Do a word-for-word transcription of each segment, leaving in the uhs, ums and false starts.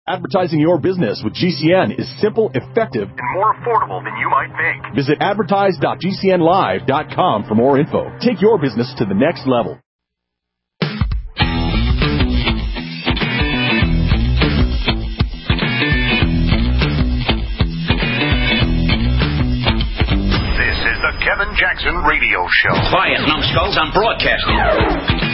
Advertising your business with G C N is simple, effective, and more affordable than you might think. Visit advertise dot g c n live dot com for more info. Take your business to the next level. This is the Kevin Jackson Radio Show. Quiet, numbskulls, I'm broadcasting.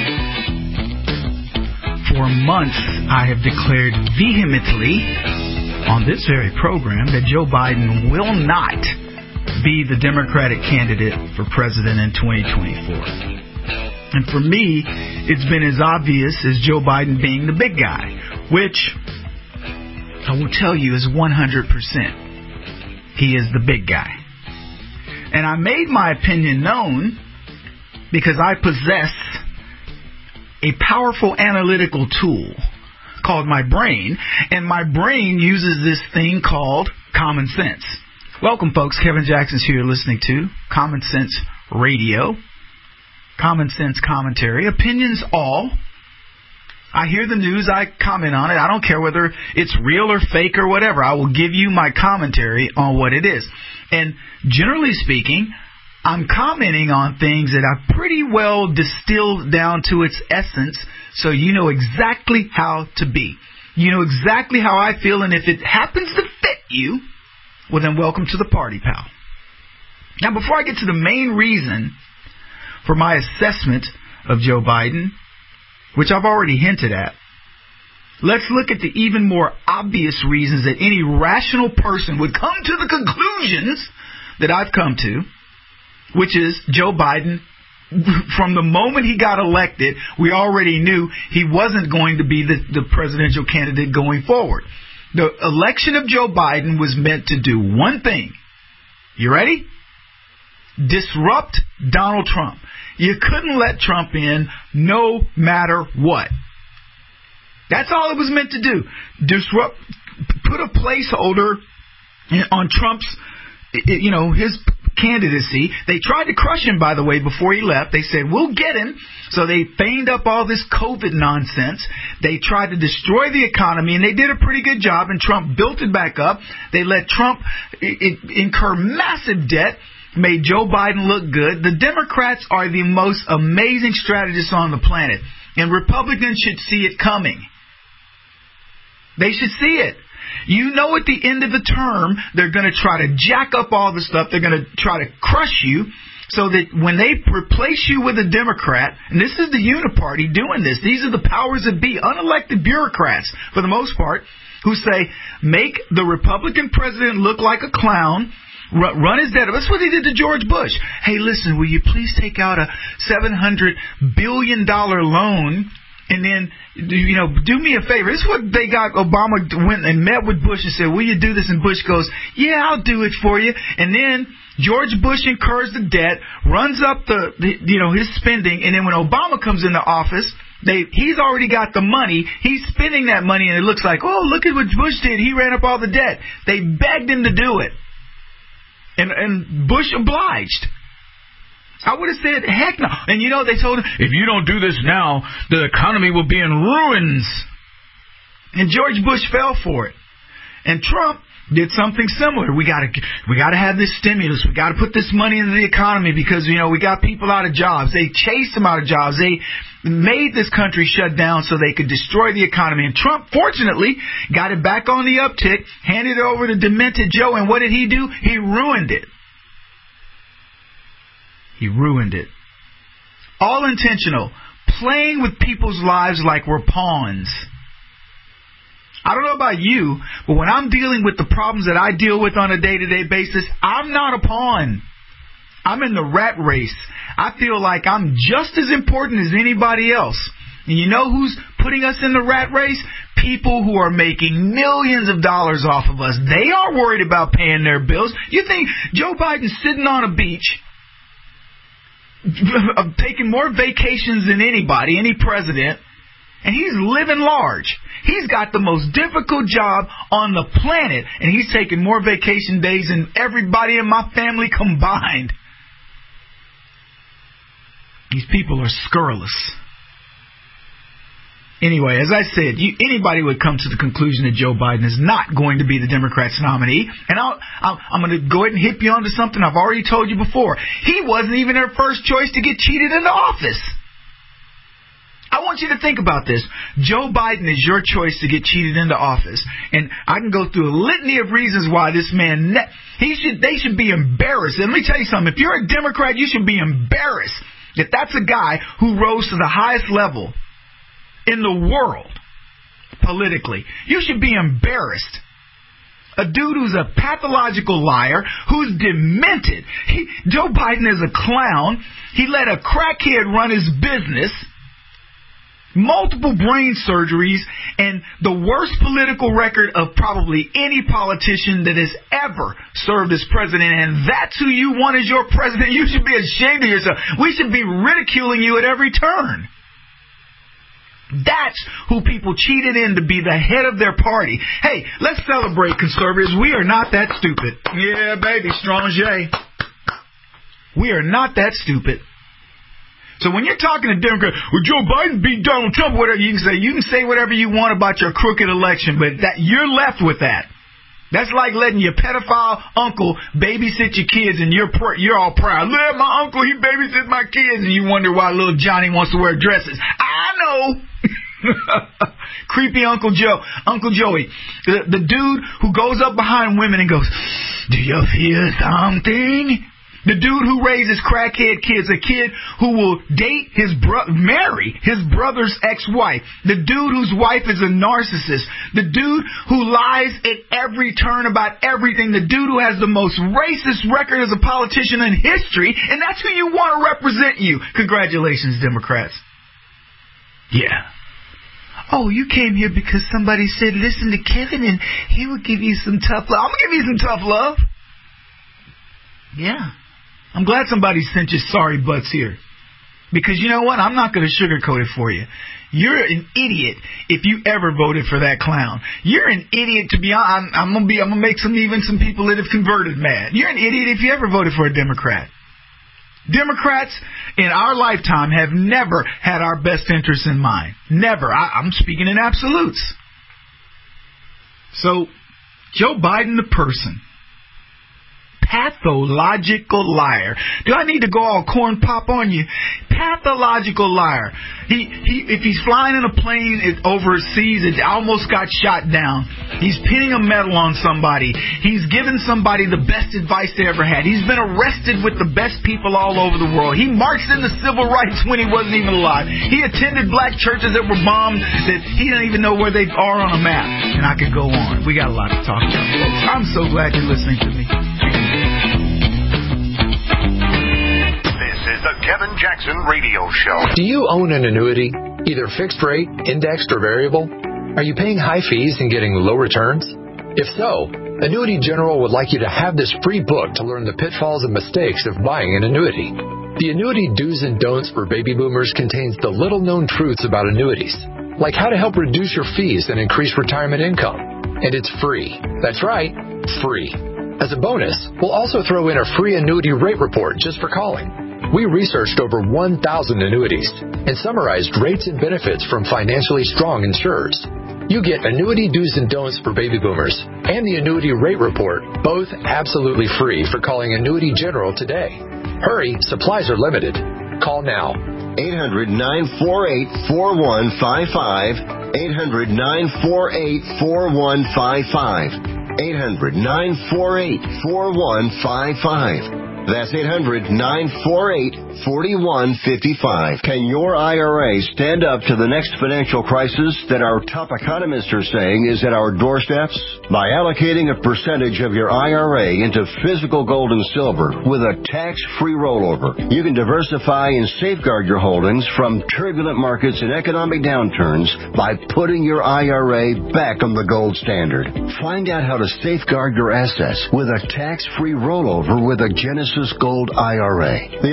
For months, I have declared vehemently on this very program that Joe Biden will not be the Democratic candidate for president in twenty twenty-four. And for me, it's been as obvious as Joe Biden being the big guy, which I will tell you is one hundred percent. He is the big guy. And I made my opinion known because I possess a powerful analytical tool called my brain, and my brain uses this thing called common sense. Welcome, folks. Kevin Jackson's here listening to Common Sense Radio. Common sense commentary. Opinions all. I hear the news, I comment on it. I don't care whether it's real or fake or whatever. I will give you my commentary on what it is. And generally speaking, I'm commenting on things that I've pretty well distilled down to its essence, so you know exactly how to be. You know exactly how I feel, and if it happens to fit you, well then welcome to the party, pal. Now, before I get to the main reason for my assessment of Joe Biden, which I've already hinted at, let's look at the even more obvious reasons that any rational person would come to the conclusions that I've come to, which is Joe Biden, from the moment he got elected, we already knew he wasn't going to be the, the presidential candidate going forward. The election of Joe Biden was meant to do one thing. You ready? Disrupt Donald Trump. You couldn't let Trump in no matter what. That's all it was meant to do. Disrupt, put a placeholder on Trump's, you know, his candidacy. They tried to crush him, by the way, before he left. They said, we'll get him. So they feigned up all this COVID nonsense. They tried to destroy the economy, and they did a pretty good job, and Trump built it back up. They let Trump incur massive debt, made Joe Biden look good. The Democrats are the most amazing strategists on the planet, and Republicans should see it coming. They should see it. You know at the end of the term, they're going to try to jack up all the stuff. They're going to try to crush you so that when they replace you with a Democrat, and this is the Uniparty doing this. These are the powers that be, unelected bureaucrats, for the most part, who say, make the Republican president look like a clown, run his debt. That's what they did to George Bush. Hey, listen, will you please take out a seven hundred billion dollars loan? And then, you know, do me a favor. This is what they got. Obama went and met with Bush and said, will you do this? And Bush goes, yeah, I'll do it for you. And then George Bush incurs the debt, runs up the, the you know, his spending. And then when Obama comes into office, they he's already got the money. He's spending that money, and it looks like, oh, look at what Bush did. He ran up all the debt. They begged him to do it. And, and Bush obliged. I would have said, heck no. And, you know, they told him, if you don't do this now, the economy will be in ruins. And George Bush fell for it. And Trump did something similar. We got to we got to have this stimulus. We got to put this money into the economy because, you know, we got people out of jobs. They chased them out of jobs. They made this country shut down so they could destroy the economy. And Trump, fortunately, got it back on the uptick, handed it over to demented Joe. And what did he do? He ruined it. He ruined it. All intentional. Playing with people's lives like we're pawns. I don't know about you, but when I'm dealing with the problems that I deal with on a day-to-day basis, I'm not a pawn. I'm in the rat race. I feel like I'm just as important as anybody else. And you know who's putting us in the rat race? People who are making millions of dollars off of us. They are worried about paying their bills. You think Joe Biden's sitting on a beach, taking more vacations than anybody, any president, and he's living large. He's got the most difficult job on the planet, and he's taking more vacation days than everybody in my family combined. These people are scurrilous. Anyway, as I said, you, anybody would come to the conclusion that Joe Biden is not going to be the Democrats' nominee. And I'll, I'll, I'm going to go ahead and hip you onto something I've already told you before. He wasn't even their first choice to get cheated into office. I want you to think about this. Joe Biden is your choice to get cheated into office. And I can go through a litany of reasons why this man, ne- he should, they should be embarrassed. And let me tell you something. If you're a Democrat, you should be embarrassed that that's a guy who rose to the highest level in the world politically. You should be embarrassed. A dude who's a pathological liar, who's demented. He, Joe Biden is a clown. He let a crackhead run his business, multiple brain surgeries, and the worst political record of probably any politician that has ever served as president. And that's who you want as your president. You should be ashamed of yourself. We should be ridiculing you at every turn. That's who people cheated in to be the head of their party. Hey, let's celebrate, conservatives. We are not that stupid. Yeah, baby, strong J. We are not that stupid. So when you're talking to Democrats, well, Joe Biden beat Donald Trump, whatever you can say, you can say whatever you want about your crooked election, but that you're left with that. That's like letting your pedophile uncle babysit your kids, and you're pr- you're all proud. Look, my uncle, he babysits my kids, and you wonder why little Johnny wants to wear dresses. I know. Creepy Uncle Joe, Uncle Joey, the, the dude who goes up behind women and goes, do you feel something? The dude who raises crackhead kids, a kid who will date his bro- marry his brother's ex-wife. The dude whose wife is a narcissist. The dude who lies at every turn about everything. The dude who has the most racist record as a politician in history. And that's who you want to represent you. Congratulations, Democrats. Yeah. Oh, you came here because somebody said, listen to Kevin and he would give you some tough love. I'm going to give you some tough love. Yeah. I'm glad somebody sent you sorry butts here. Because you know what? I'm not going to sugarcoat it for you. You're an idiot if you ever voted for that clown. You're an idiot to be honest. I'm, I'm going to be, I'm going to make some, even some people that have converted mad. You're an idiot if you ever voted for a Democrat. Democrats in our lifetime have never had our best interests in mind. Never. I, I'm speaking in absolutes. So, Joe Biden the person. Pathological liar. Do I need to go all corn pop on you? Pathological liar. He, he, if he's flying in a plane it, overseas, it almost got shot down. He's pinning a medal on somebody. He's given somebody the best advice they ever had. He's been arrested with the best people all over the world. He marched in the civil rights when he wasn't even alive. He attended black churches that were bombed that he didn't even know where they are on a map. And I could go on. We got a lot to talk about, folks. I'm so glad you're listening to me. Is the Kevin Jackson Radio Show. Do you own an annuity, either fixed rate, indexed, or variable? Are you paying high fees and getting low returns? If so, Annuity General would like you to have this free book to learn the pitfalls and mistakes of buying an annuity. The Annuity Do's and Don'ts for Baby Boomers contains the little-known truths about annuities, like how to help reduce your fees and increase retirement income. And it's free. That's right, free. As a bonus, we'll also throw in a free annuity rate report just for calling. We researched over one thousand annuities and summarized rates and benefits from financially strong insurers. You get Annuity Do's and Don'ts for Baby Boomers and the Annuity Rate Report, both absolutely free for calling Annuity General today. Hurry, supplies are limited. Call now. eight hundred, nine four eight, four one five five. eight hundred, nine four eight, four one five five. eight hundred, nine four eight, four one five five. That's eight hundred, nine four eight, four one five five. Can your I R A stand up to the next financial crisis that our top economists are saying is at our doorsteps? By allocating a percentage of your I R A into physical gold and silver with a tax-free rollover, you can diversify and safeguard your holdings from turbulent markets and economic downturns by putting your I R A back on the gold standard. Find out how to safeguard your assets with a tax-free rollover with a Genesis Gold I R A, the only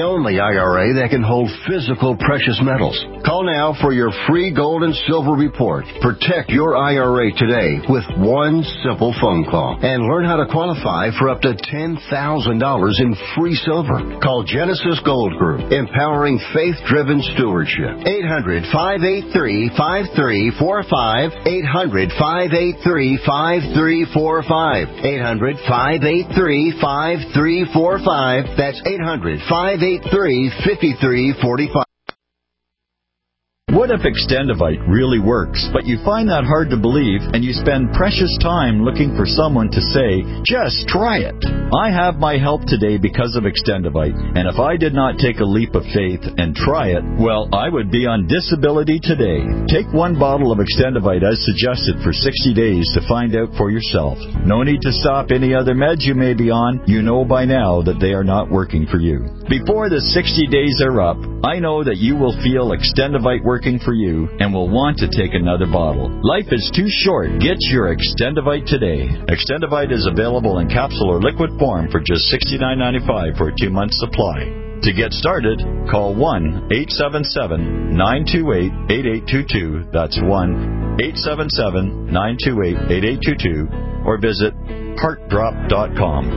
I R A that can hold physical precious metals. Call now for your free gold and silver report. Protect your I R A today with one simple phone call and learn how to qualify for up to ten thousand dollars in free silver. Call Genesis Gold Group, empowering faith-driven stewardship. eight hundred, five eight three, five three four five. eight hundred, five eight three, five three four five. eight hundred, five eight three, five three four five. That's eight hundred, five eight three, five three four five. What if Extendivite really works, but you find that hard to believe and you spend precious time looking for someone to say, just try it? I have my help today because of Extendivite, and if I did not take a leap of faith and try it, well, I would be on disability today. Take one bottle of Extendivite as suggested for sixty days to find out for yourself. No need to stop any other meds you may be on. You know by now that they are not working for you. Before the sixty days are up, I know that you will feel Extendivite working for you and will want to take another bottle. Life is too short. Get your Extendivite today. Extendivite is available in capsule or liquid form for just sixty-nine ninety-five for a two-month supply. To get started, call one eight seven seven, nine two eight, eight eight two two. That's one eight seven seven, nine two eight, eight eight two two, or visit heart drop dot com.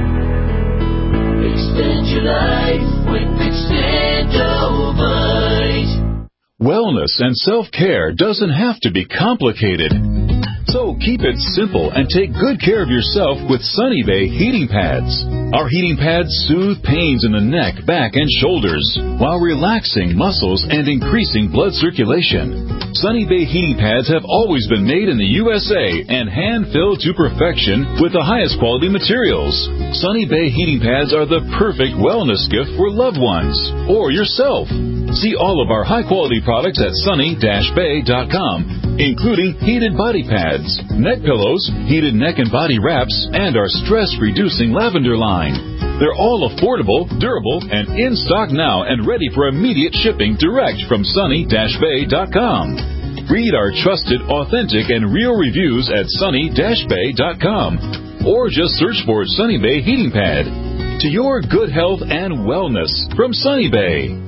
Extend your life with Extendivite. Wellness and self-care doesn't have to be complicated. So keep it simple and take good care of yourself with Sunny Bay heating pads. Our heating pads soothe pains in the neck, back, and shoulders while relaxing muscles and increasing blood circulation. Sunny Bay heating pads have always been made in the U S A and hand-filled to perfection with the highest quality materials. Sunny Bay heating pads are the perfect wellness gift for loved ones or yourself. See all of our high-quality products at sunny dash bay dot com, including heated body pads, neck pillows, heated neck and body wraps, and our stress-reducing lavender line. They're all affordable, durable, and in stock now and ready for immediate shipping direct from sunny dash bay dot com. Read our trusted, authentic, and real reviews at sunny dash bay dot com, or just search for Sunny Bay Heating Pad. To your good health and wellness from Sunny Bay.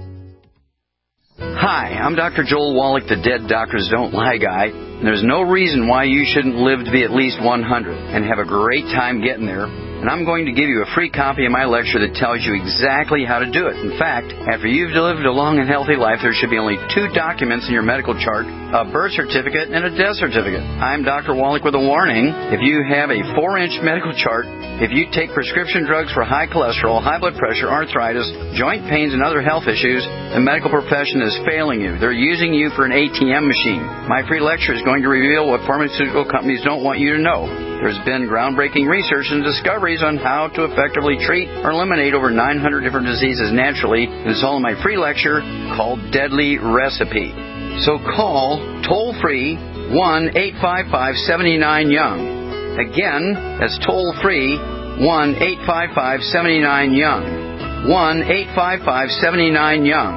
Hi, I'm Doctor Joel Wallach, the Dead Doctors Don't Lie guy, and there's no reason why you shouldn't live to be at least one hundred and have a great time getting there. And I'm going to give you a free copy of my lecture that tells you exactly how to do it. In fact, after you've lived a long and healthy life, there should be only two documents in your medical chart, a birth certificate and a death certificate. I'm Doctor Wallach with a warning. If you have a four-inch medical chart, if you take prescription drugs for high cholesterol, high blood pressure, arthritis, joint pains, and other health issues, the medical profession is failing you. They're using you for an A T M machine. My free lecture is going to reveal what pharmaceutical companies don't want you to know. There's been groundbreaking research and discoveries on how to effectively treat or eliminate over nine hundred different diseases naturally. It's all in my free lecture called Deadly Recipe. So call toll-free one eight five five, seven nine, young. Again, that's toll-free one eight five five, seven nine, young. one eight five five, seven nine, young.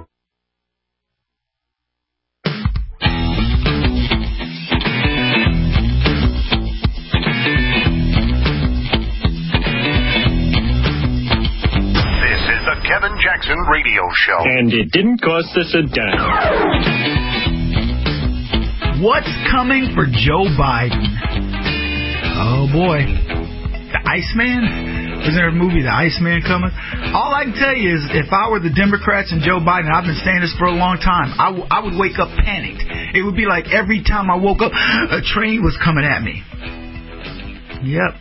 Kevin Jackson Radio Show. And it didn't cost us a dime. What's coming for Joe Biden? Oh, boy. The Iceman? Isn't there a movie, The Iceman, coming? All I can tell you is if I were the Democrats and Joe Biden, I've been saying this for a long time, I, w- I would wake up panicked. It would be like every time I woke up, a train was coming at me. Yep.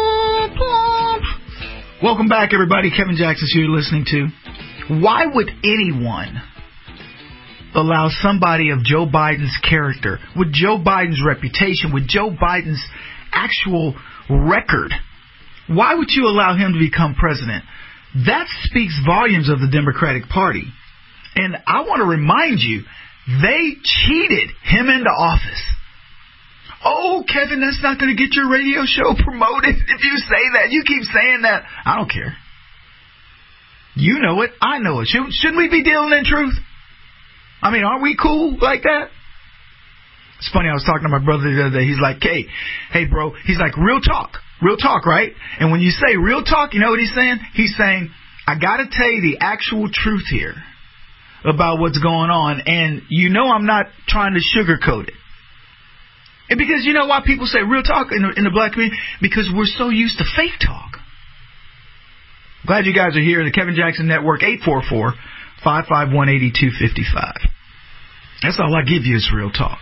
Welcome back, everybody. Kevin Jackson here, you're listening to. Why would anyone allow somebody of Joe Biden's character, with Joe Biden's reputation, with Joe Biden's actual record, why would you allow him to become president? That speaks volumes of the Democratic Party. And I want to remind you, they cheated him into office. Oh, Kevin, that's not going to get your radio show promoted if you say that. You keep saying that. I don't care. You know it. I know it. Shouldn't, shouldn't we be dealing in truth? I mean, aren't we cool like that? It's funny. I was talking to my brother the other day. He's like, hey, hey, bro. He's like, real talk. Real talk, right? And when you say real talk, you know what he's saying? He's saying, I got to tell you the actual truth here about what's going on, and you know I'm not trying to sugarcoat it. And because you know why people say real talk in the, in the black community? Because we're so used to fake talk. Glad you guys are here. The Kevin Jackson Network, eight four four, five five one, eight two five five. That's all I give you is real talk.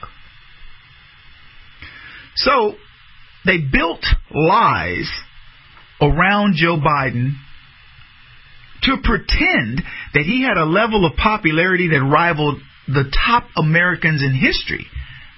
So, they built lies around Joe Biden to pretend that he had a level of popularity that rivaled the top Americans in history.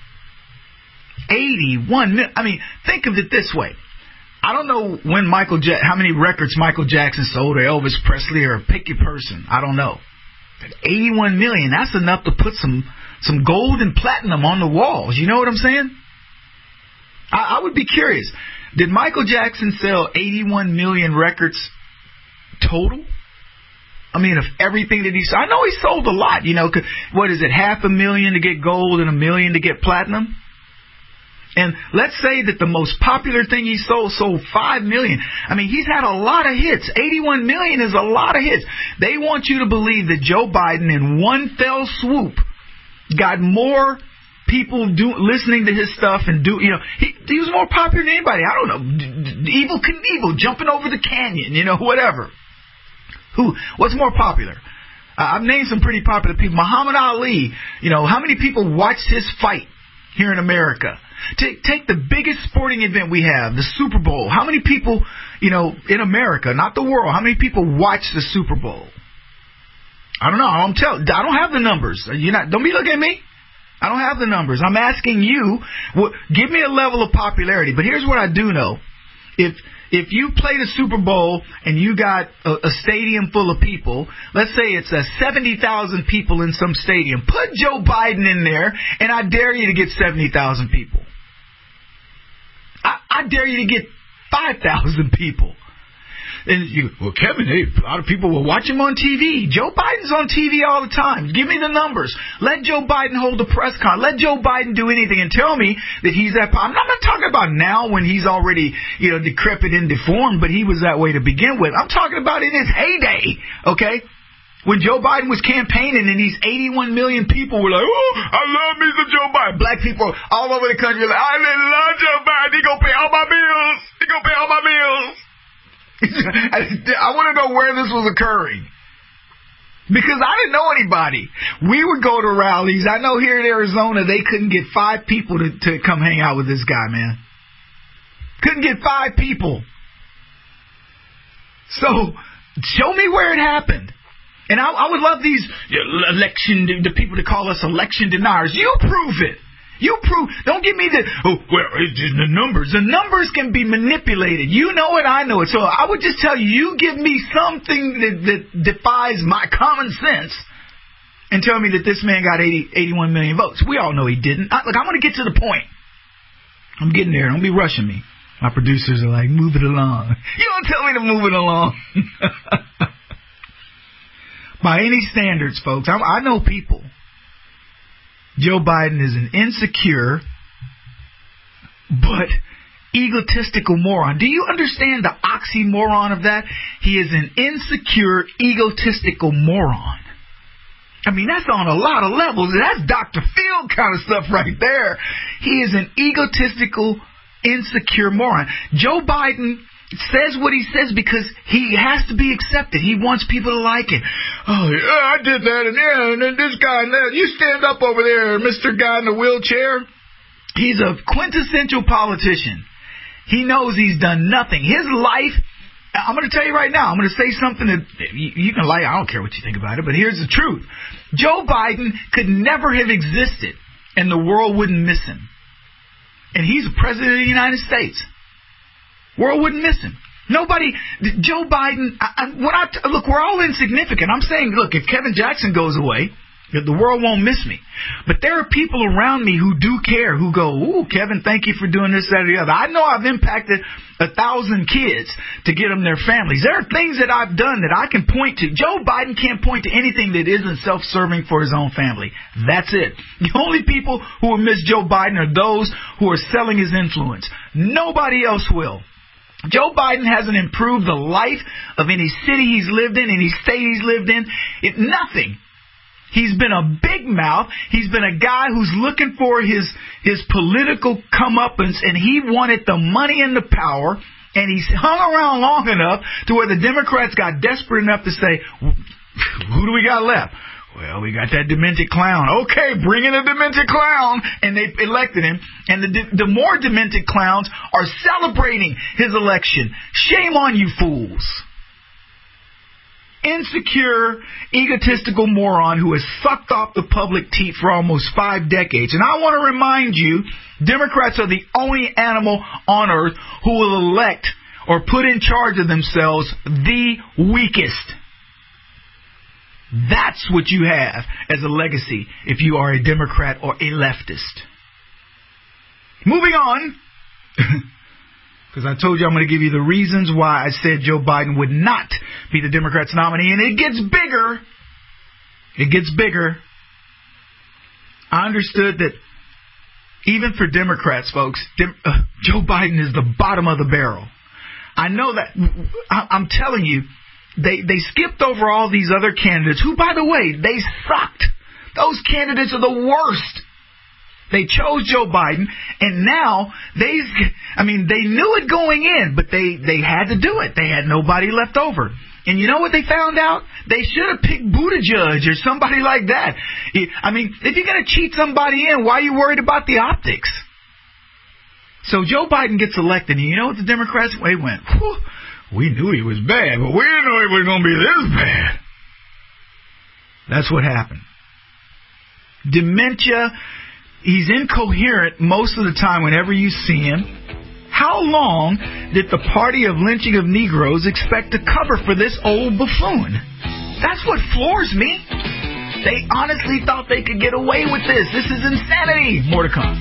eighty-one million. I mean, think of it this way. I don't know when Michael ja- how many records Michael Jackson sold, or Elvis Presley, or pick your person. I don't know. But eighty-one million, that's enough to put some, some gold and platinum on the walls. You know what I'm saying? I, I would be curious. Did Michael Jackson sell eighty-one million records total? I mean, of everything that he sold. I know he sold a lot, you know. What is it, half a million to get gold and a million to get platinum? And let's say that the most popular thing he sold sold five million. I mean, he's had a lot of hits. eighty-one million is a lot of hits. They want you to believe that Joe Biden, in one fell swoop, got more people do, listening to his stuff and do, you know, he, he was more popular than anybody. I don't know, Evel Knievel jumping over the canyon, you know, whatever. Who? What's more popular? Uh, I've named some pretty popular people. Muhammad Ali, you know, how many people watched his fight here in America? Take, take the biggest sporting event we have, the Super Bowl. How many people, you know, in America, not the world, how many people watch the Super Bowl? I don't know. I don't tell. I don't have the numbers. You're not. Don't be looking at me. I don't have the numbers. I'm asking you. What, give me a level of popularity. But here's what I do know: if if you play the Super Bowl and you got a, a stadium full of people, let's say it's a seventy thousand people in some stadium, put Joe Biden in there, and I dare you to get seventy thousand people. I, I dare you to get five thousand people. And you, well, Kevin, hey, a lot of people will watch him on T V. Joe Biden's on T V all the time. Give me the numbers. Let Joe Biden hold a press con. Let Joe Biden do anything and tell me that he's that. I'm not, I'm not talking about now when he's already, you know, decrepit and deformed, but he was that way to begin with. I'm talking about in his heyday, okay? When Joe Biden was campaigning and these eighty-one million people were like, oh, I love me some Joe Biden. Black people all over the country are like, I love Joe Biden. He gonna pay all my bills. He gonna pay all my bills. I want to know where this was occurring. Because I didn't know anybody. We would go to rallies. I know here in Arizona they couldn't get five people to, to come hang out with this guy, man. Couldn't get five people. So, show me where it happened. And I, I would love these election, the people that call us election deniers. You prove it. You prove. Don't give me the, oh, well, it's just the numbers. The numbers can be manipulated. You know it, I know it. So I would just tell you, you give me something that, that defies my common sense and tell me that this man got eighty, eighty-one million votes. We all know he didn't. I, look, I'm going to get to the point. I'm getting there. Don't be rushing me. My producers are like, move it along. You don't tell me to move it along. By any standards, folks, I, I know people. Joe Biden is an insecure but egotistical moron. Do you understand the oxymoron of that? He is an insecure, egotistical moron. I mean, that's on a lot of levels. That's Doctor Phil kind of stuff right there. He is an egotistical, insecure moron. Joe Biden says what he says because he has to be accepted. He wants people to like it. Oh, yeah, I did that, and yeah, and then this guy, and that. You stand up over there, Mister Guy in the wheelchair. He's a quintessential politician. He knows he's done nothing. His life, I'm going to tell you right now, I'm going to say something that you, you can like. I don't care what you think about it, but here's the truth. Joe Biden could never have existed, and the world wouldn't miss him. And he's the president of the United States. World wouldn't miss him. Nobody, Joe Biden, I, I, what I, look, we're all insignificant. I'm saying, look, if Kevin Jackson goes away, the world won't miss me. But there are people around me who do care, who go, ooh, Kevin, thank you for doing this, that, or the other. I know I've impacted a thousand kids to get them their families. There are things that I've done that I can point to. Joe Biden can't point to anything that isn't self-serving for his own family. That's it. The only people who will miss Joe Biden are those who are selling his influence. Nobody else will. Joe Biden hasn't improved the life of any city he's lived in, any state he's lived in. It, nothing. He's been a big mouth. He's been a guy who's looking for his his political comeuppance, and he wanted the money and the power, and he's hung around long enough to where the Democrats got desperate enough to say, who do we got left? Well, we got that demented clown. Okay, bring in a demented clown. And they elected him. And the the more demented clowns are celebrating his election. Shame on you fools. Insecure, egotistical moron who has sucked off the public teat for almost five decades. And I want to remind you, Democrats are the only animal on earth who will elect or put in charge of themselves the weakest. That's what you have as a legacy if you are a Democrat or a leftist. Moving on, because I told you I'm going to give you the reasons why I said Joe Biden would not be the Democrats' nominee, and it gets bigger. It gets bigger. I understood that even for Democrats, folks, Dem- uh, Joe Biden is the bottom of the barrel. I know that. I- I'm telling you. They they skipped over all these other candidates who, by the way, they sucked. Those candidates are the worst. They chose Joe Biden, and now they, I mean, they knew it going in, but they, they had to do it. They had nobody left over. And you know what they found out? They should have picked Buttigieg or somebody like that. I mean, if you're going to cheat somebody in, why are you worried about the optics? So Joe Biden gets elected, and you know what the Democrats, they went, whew. We knew he was bad, but we didn't know he was going to be this bad. That's what happened. Dementia, he's incoherent most of the time whenever you see him. How long did the party of lynching of Negroes expect to cover for this old buffoon? That's what floors me. They honestly thought they could get away with this. This is insanity. More to come.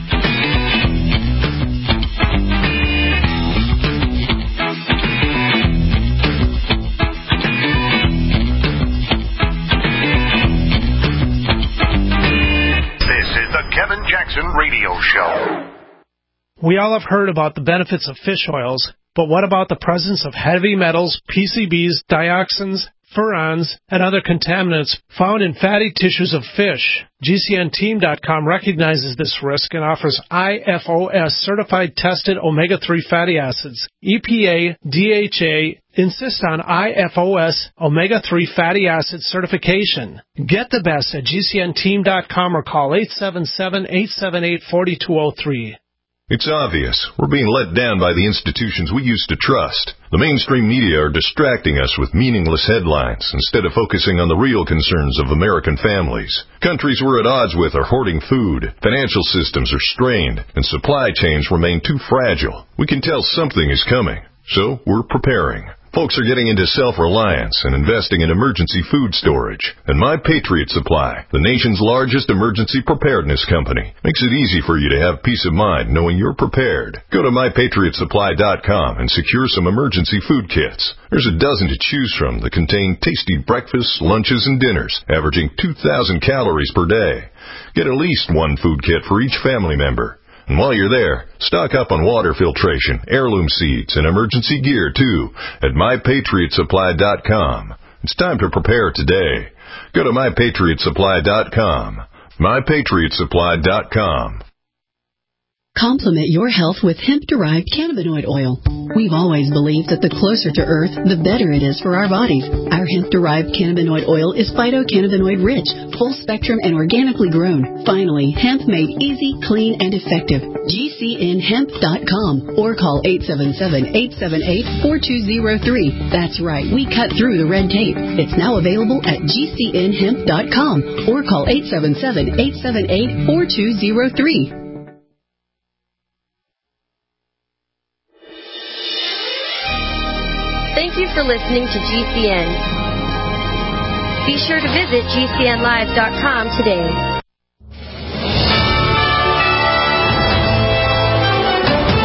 Kevin Jackson Radio Show. We all have heard about the benefits of fish oils, but what about the presence of heavy metals, P C Bs, dioxins, furans, and other contaminants found in fatty tissues of fish? G C N team dot com recognizes this risk and offers I F O S certified tested omega three fatty acids. E P A, D H A insist on I F O S omega three fatty acid certification. Get the best at G C N team dot com or call eight seven seven, eight seven eight, four two zero three. It's obvious. We're being let down by the institutions we used to trust. The mainstream media are distracting us with meaningless headlines instead of focusing on the real concerns of American families. Countries we're at odds with are hoarding food, financial systems are strained, and supply chains remain too fragile. We can tell something is coming, so we're preparing. Folks are getting into self-reliance and investing in emergency food storage. And My Patriot Supply, the nation's largest emergency preparedness company, makes it easy for you to have peace of mind knowing you're prepared. Go to my patriot supply dot com and secure some emergency food kits. There's a dozen to choose from that contain tasty breakfasts, lunches, and dinners, averaging two thousand calories per day. Get at least one food kit for each family member. And while you're there, stock up on water filtration, heirloom seeds, and emergency gear, too, at my patriot supply dot com. It's time to prepare today. Go to my patriot supply dot com. my patriot supply dot com. Complement your health with hemp-derived cannabinoid oil. We've always believed that the closer to Earth, the better it is for our bodies. Our hemp-derived cannabinoid oil is phytocannabinoid-rich, full-spectrum, and organically grown. Finally, hemp made easy, clean, and effective. G C N hemp dot com or call eight seven seven, eight seven eight, four two zero three. That's right, we cut through the red tape. It's now available at G C N hemp dot com or call eight seven seven, eight seven eight, four two zero three. Thank you for listening to G C N. Be sure to visit G C N live dot com today. U S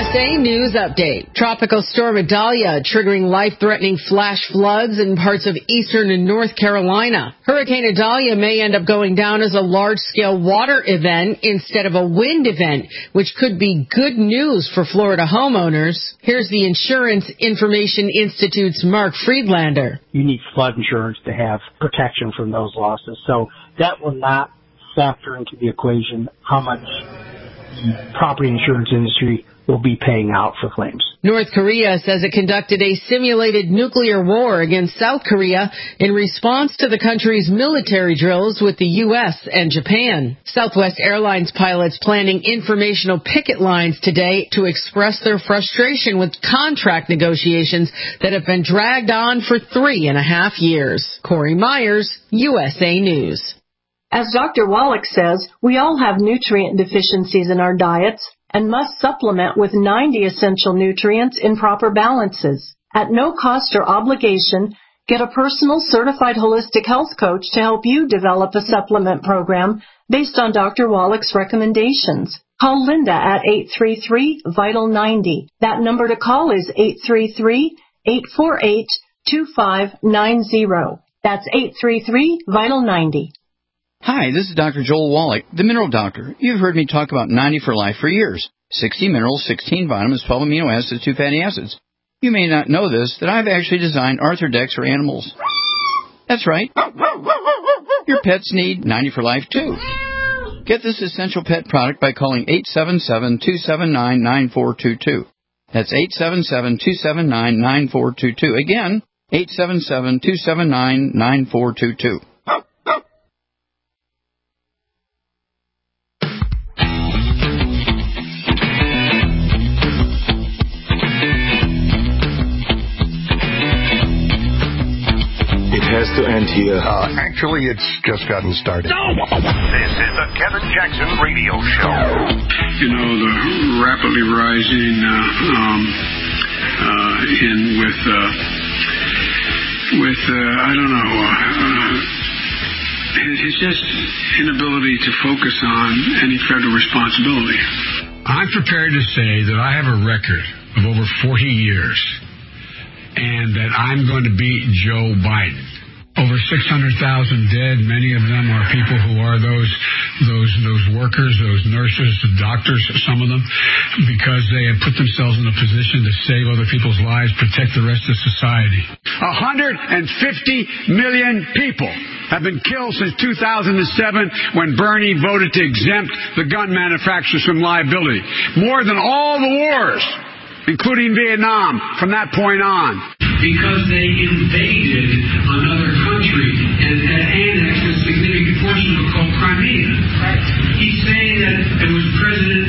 S A News Update. Tropical Storm Idalia triggering life-threatening flash floods in parts of eastern and North Carolina. Hurricane Idalia may end up going down as a large-scale water event instead of a wind event, which could be good news for Florida homeowners. Here's the Insurance Information Institute's Mark Friedlander. You need flood insurance to have protection from those losses. So that will not factor into the equation how much the property insurance industry will be paying out for claims. North Korea says it conducted a simulated nuclear war against South Korea in response to the country's military drills with the U S and Japan. Southwest Airlines pilots planning informational picket lines today to express their frustration with contract negotiations that have been dragged on for three and a half years. Corey Myers, U S A News. As Doctor Wallach says, we all have nutrient deficiencies in our diets and must supplement with ninety essential nutrients in proper balances. At no cost or obligation, get a personal certified holistic health coach to help you develop a supplement program based on Doctor Wallach's recommendations. Call Linda at eight three three, vital ninety. That number to call is eight three three, eight four eight, two five nine zero. That's eight three three, vital ninety. Hi, this is Doctor Joel Wallach, the Mineral Doctor. You've heard me talk about ninety for Life for years. sixty minerals, sixteen vitamins, twelve amino acids, two fatty acids. You may not know this, that I've actually designed Arthrodex for animals. That's right. Your pets need ninety for Life, too. Get this essential pet product by calling eight seven seven, two seven nine, nine four two two. That's eight seven seven, two seven nine, nine four two two. Again, eight seven seven, two seven nine, nine four two two. Has to end here. Uh, actually, it's just gotten started. No! This is the Kevin Jackson Radio Show. You know, the rapidly rising uh, um, uh, in with uh, with uh, I don't know. Uh, his just inability to focus on any federal responsibility. I'm prepared to say that I have a record of over forty years, and that I'm going to beat Joe Biden. Over six hundred thousand dead. Many of them are people who are those those those workers, those nurses, doctors, some of them, because they have put themselves in a position to save other people's lives, protect the rest of society. one hundred fifty million people have been killed since two thousand seven when Bernie voted to exempt the gun manufacturers from liability. More than all the wars, including Vietnam, from that point on. Because they invaded another country and annexed a significant portion of it called Crimea. Right. He's saying that it was President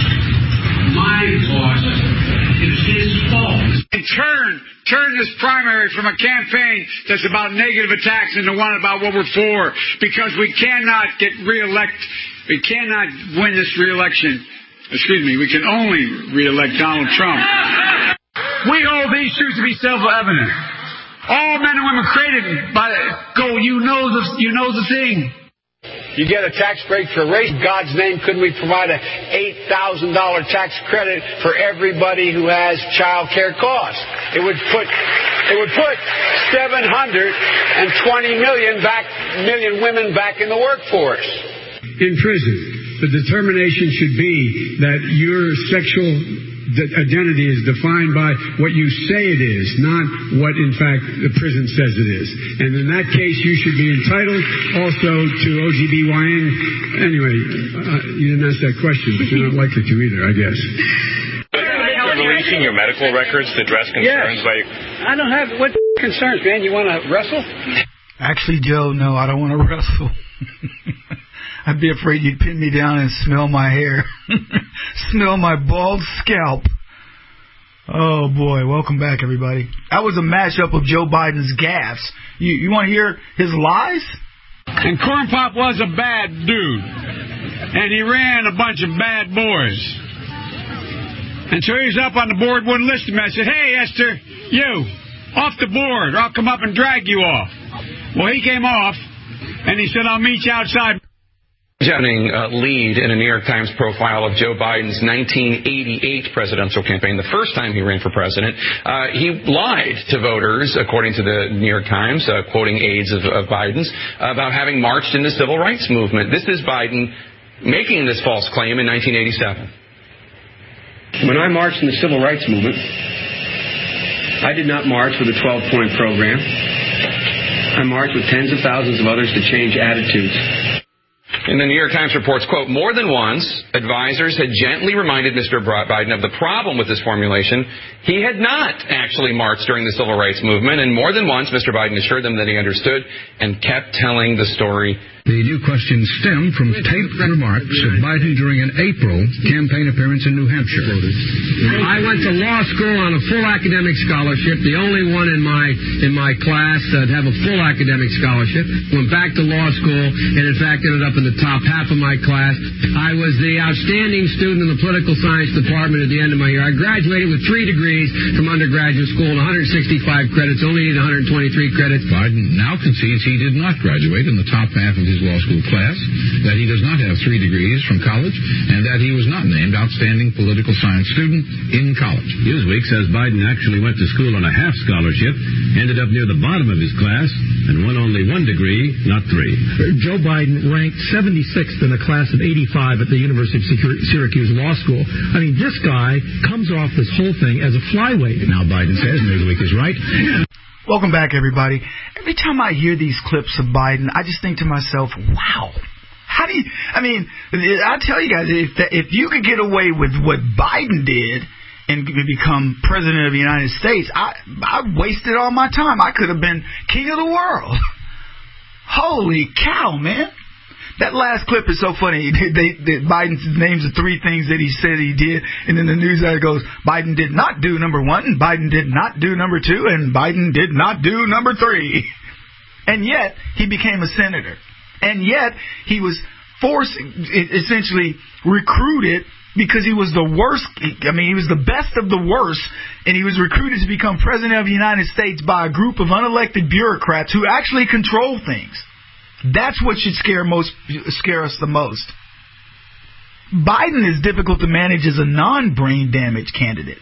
my boss. It was his fault. And turn, turn this primary from a campaign that's about negative attacks into one about what we're for. Because we cannot get re-elect, we cannot win this re-election. Excuse me, we can only re-elect Donald Trump. We hold these truths to be self-evident. All men and women created by go. You know the you know the thing. You get a tax break for race. In God's name, couldn't we provide a eight thousand dollar tax credit for everybody who has child care costs? It would put it would put seven hundred and twenty million back million women back in the workforce. In prison, the determination should be that your sexual identity is defined by what you say it is, not what, in fact, the prison says it is. And in that case, you should be entitled also to O G B Y N. Anyway, uh, you didn't ask that question, but you're not likely to either, I guess. You're releasing your medical records to address concerns yes. by... I don't have... What concerns, man? You want to wrestle? Actually, Joe, no, I don't want to wrestle. I'd be afraid you'd pin me down and smell my hair. Smell my bald scalp. Oh, boy. Welcome back, everybody. That was a mashup of Joe Biden's gaffes. You, you want to hear his lies? And Corn Pop was a bad dude. And he ran a bunch of bad boys. And so he was up on the board, wouldn't listen to me. I said, hey, Esther, you, off the board, or I'll come up and drag you off. Well, he came off, and he said, I'll meet you outside. Jennings uh, lead in a New York Times profile of Joe Biden's nineteen eighty-eight presidential campaign, the first time he ran for president. Uh, he lied to voters, according to the New York Times, uh, quoting aides of, of Biden's, about having marched in the civil rights movement. This is Biden making this false claim in nineteen eighty-seven. When I marched in the civil rights movement, I did not march with a twelve-point program. I marched with tens of thousands of others to change attitudes. And the New York Times reports, quote, more than once, advisors had gently reminded Mister Biden of the problem with this formulation. He had not actually marched during the civil rights movement, and more than once, Mister Biden assured them that he understood and kept telling the story. The new questions stem from taped remarks of Biden during an April campaign appearance in New Hampshire. I went to law school on a full academic scholarship, the only one in my in my class that have a full academic scholarship. Went back to law school and, in fact, ended up in the top half of my class. I was the outstanding student in the political science department at the end of my year. I graduated with three degrees from undergraduate school and one hundred sixty-five credits, only needed one hundred twenty-three credits. Biden now concedes he did not graduate in the top half of his law school class, that he does not have three degrees from college, and that he was not named outstanding political science student in college. Newsweek says Biden actually went to school on a half scholarship, ended up near the bottom of his class, and won only one degree, not three. Joe Biden ranked seventy-sixth in a class of eighty-five at the University of Syracuse Law School. I mean, this guy comes off this whole thing as a flyweight. Now Biden says Newsweek is right. Welcome back, everybody. Every time I hear these clips of Biden, I just think to myself, wow. How do you, I mean, I tell you guys, if if you could get away with what Biden did and become president of the United States, I I wasted all my time. I could have been king of the world. Holy cow, man. That last clip is so funny. They, they, they, Biden names the three things that he said he did, and then the news anchor goes, Biden did not do number one, and Biden did not do number two, and Biden did not do number three. And yet, he became a senator. And yet, he was forced, essentially recruited, because he was the worst, I mean, he was the best of the worst, and he was recruited to become president of the United States by a group of unelected bureaucrats who actually control things. That's what should scare most scare us the most. Biden is difficult to manage as a non-brain damage candidate.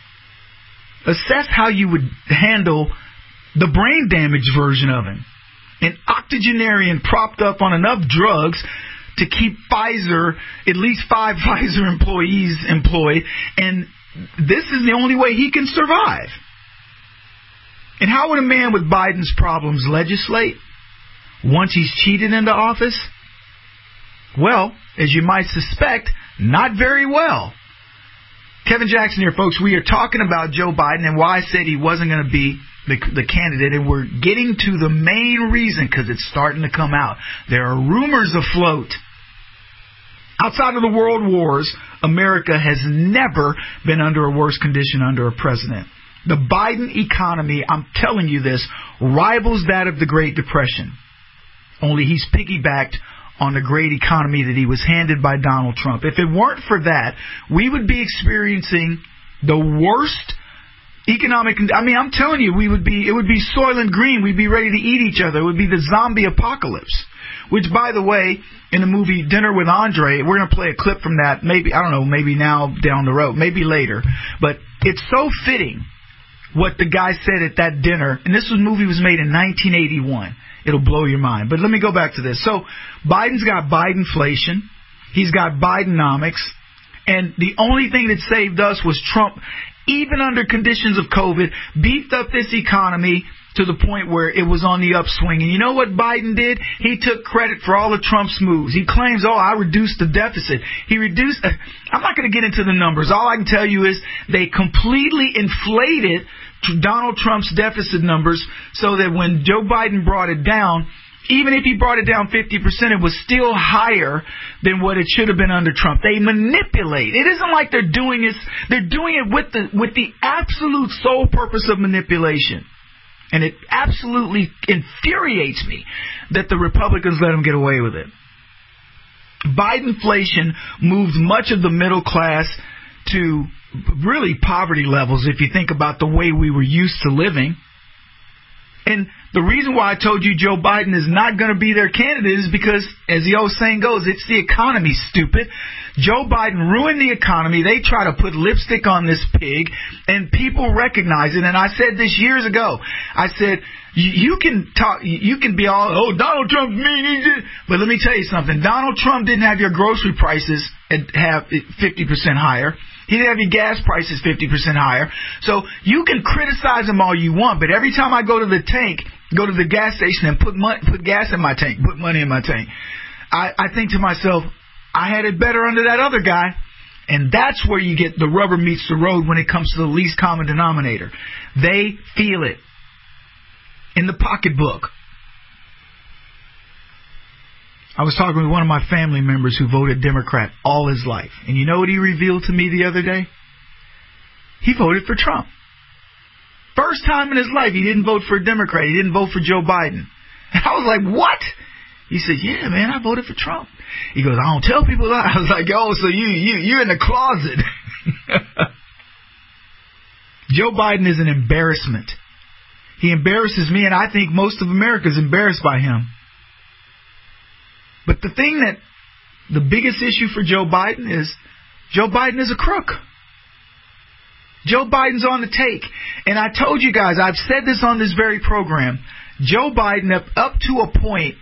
Assess how you would handle the brain damage version of him. An octogenarian propped up on enough drugs to keep Pfizer, at least five Pfizer employees employed, and this is the only way he can survive. And how would a man with Biden's problems legislate once he's cheated into office? Well, as you might suspect, not very well. Kevin Jackson here, folks. We are talking about Joe Biden and why I said he wasn't going to be the, the candidate, and we're getting to the main reason because it's starting to come out. There are rumors afloat. Outside of the world wars, America has never been under a worse condition under a president. The Biden economy, I'm telling you this, rivals that of the Great Depression. Only he's piggybacked on the great economy that he was handed by Donald Trump. If it weren't for that, we would be experiencing the worst economic. I mean, I'm telling you, we would be. It would be Soylent Green. We'd be ready to eat each other. It would be the zombie apocalypse. Which, by the way, in the movie Dinner with Andre, we're going to play a clip from that. Maybe I don't know. Maybe now down the road. Maybe later. But it's so fitting what the guy said at that dinner. And this was, movie was made in nineteen eighty-one. It'll blow your mind. But let me go back to this. So Biden's got Bidenflation. He's got Bidenomics. And the only thing that saved us was Trump, even under conditions of COVID, beefed up this economy to the point where it was on the upswing. And you know what Biden did? He took credit for all of Trump's moves. He claims, oh, I reduced the deficit. He reduced... I'm not going to get into the numbers. All I can tell you is they completely inflated Donald Trump's deficit numbers so that when Joe Biden brought it down, even if he brought it down fifty percent, it was still higher than what it should have been under Trump. They manipulate. It isn't like they're doing this. They're doing it with the with the absolute sole purpose of manipulation. And it absolutely infuriates me that the Republicans let them get away with it. Bidenflation moved much of the middle class to really poverty levels if you think about the way we were used to living. And The reason why I told you Joe Biden is not going to be their candidate is because, as the old saying goes, it's the economy, stupid. Joe Biden ruined the economy. They try to put lipstick on this pig, and people recognize it. And I said this years ago. I said, you can talk, you can be all, oh, Donald Trump's mean, but let me tell you something. Donald Trump didn't have your grocery prices at have fifty percent higher. He didn't have your gas prices fifty percent higher. So you can criticize him all you want, but every time I go to the tank, go to the gas station and put money, put gas in my tank, put money in my tank, I, I think to myself, I had it better under that other guy. And that's where you get the rubber meets the road when it comes to the least common denominator. They feel it in the pocketbook. I was talking with one of my family members who voted Democrat all his life. And you know what he revealed to me the other day? He voted for Trump. First time in his life he didn't vote for a Democrat. He didn't vote for Joe Biden. And I was like, what? He said, yeah, man, I voted for Trump. He goes, I don't tell people that. I was like, oh, so you, you, you're in the closet. Joe Biden is an embarrassment. He embarrasses me, and I think most of America is embarrassed by him. But the thing that, the biggest issue for Joe Biden is, Joe Biden is a crook. Joe Biden's on the take. And I told you guys, I've said this on this very program, Joe Biden, up, up to a point,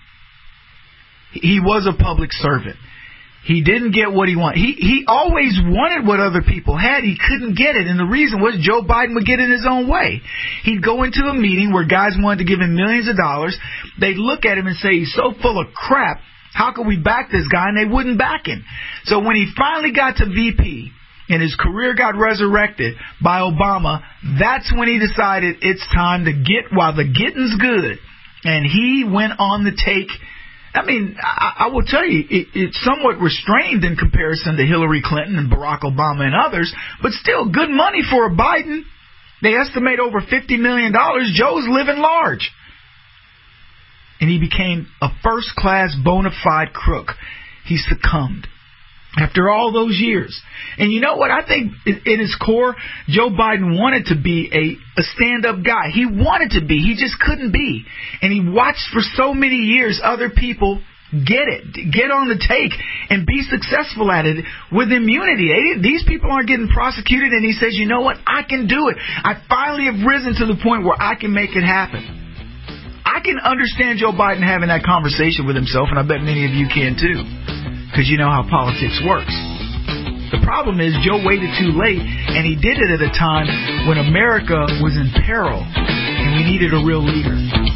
he was a public servant. He didn't get what he wanted. He he always wanted what other people had. He couldn't get it. And the reason was Joe Biden would get in his own way. He'd go into a meeting where guys wanted to give him millions of dollars. They'd look at him and say, he's so full of crap. How can we back this guy? And they wouldn't back him. So when he finally got to V P and his career got resurrected by Obama, that's when he decided it's time to get while the getting's good. And he went on the take. I mean, I, I will tell you, it, it's somewhat restrained in comparison to Hillary Clinton and Barack Obama and others, but still good money for a Biden. They estimate over fifty million dollars. Joe's living large. And he became a first-class bona fide crook. He succumbed after all those years. And you know what? I think in his core, Joe Biden wanted to be a, a stand-up guy. He wanted to be. He just couldn't be. And he watched for so many years other people get it, get on the take, and be successful at it with immunity. These people aren't getting prosecuted, and he says, you know what? I can do it. I finally have risen to the point where I can make it happen. I can understand Joe Biden having that conversation with himself, and I bet many of you can too, because you know how politics works. The problem is Joe waited too late, and he did it at a time when America was in peril, and we needed a real leader.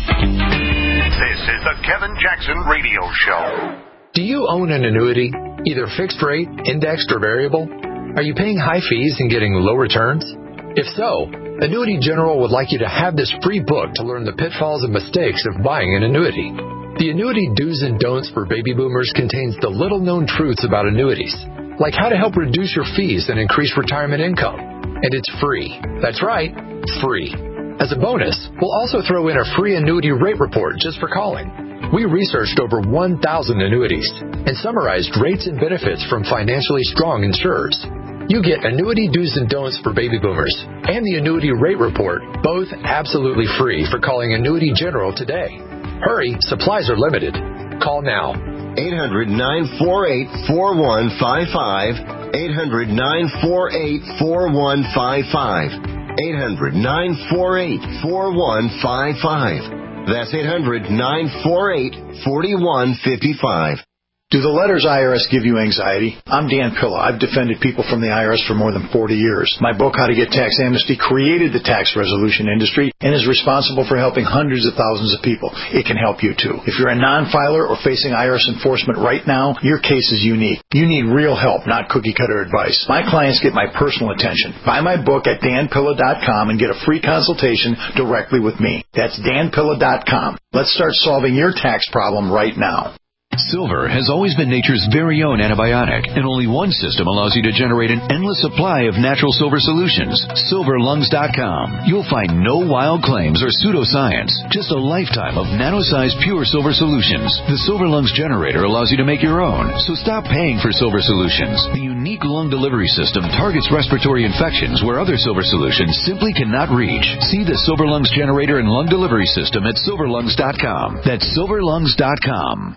This is the Kevin Jackson Radio Show. Do you own an annuity, either fixed rate, indexed, or variable? Are you paying high fees and getting low returns? If so, Annuity General would like you to have this free book to learn the pitfalls and mistakes of buying an annuity. The Annuity Do's and Don'ts for Baby Boomers contains the little-known truths about annuities, like how to help reduce your fees and increase retirement income. And it's free. That's right, free. As a bonus, we'll also throw in a free annuity rate report just for calling. We researched over one thousand annuities and summarized rates and benefits from financially strong insurers. You get Annuity Do's and Don'ts for Baby Boomers and the Annuity Rate Report, both absolutely free for calling Annuity General today. Hurry, supplies are limited. Call now. eight hundred, nine four eight, four one five five. eight hundred, nine four eight, four one five five. eight hundred, nine four eight, four one five five. That's eight hundred, nine four eight, four one five five. Do the letters I R S give you anxiety? I'm Dan Pilla. I've defended people from the I R S for more than forty years. My book, How to Get Tax Amnesty, created the tax resolution industry and is responsible for helping hundreds of thousands of people. It can help you, too. If you're a non-filer or facing I R S enforcement right now, your case is unique. You need real help, not cookie-cutter advice. My clients get my personal attention. Buy my book at dan pilla dot com and get a free consultation directly with me. That's dan pilla dot com. Let's start solving your tax problem right now. Silver has always been nature's very own antibiotic, and only one system allows you to generate an endless supply of natural silver solutions. silver lungs dot com. You'll find no wild claims or pseudoscience, just a lifetime of nano-sized pure silver solutions. The Silver Lungs generator allows you to make your own, so stop paying for silver solutions. The unique lung delivery system targets respiratory infections where other silver solutions simply cannot reach. See the Silver Lungs generator and lung delivery system at silver lungs dot com. That's silver lungs dot com.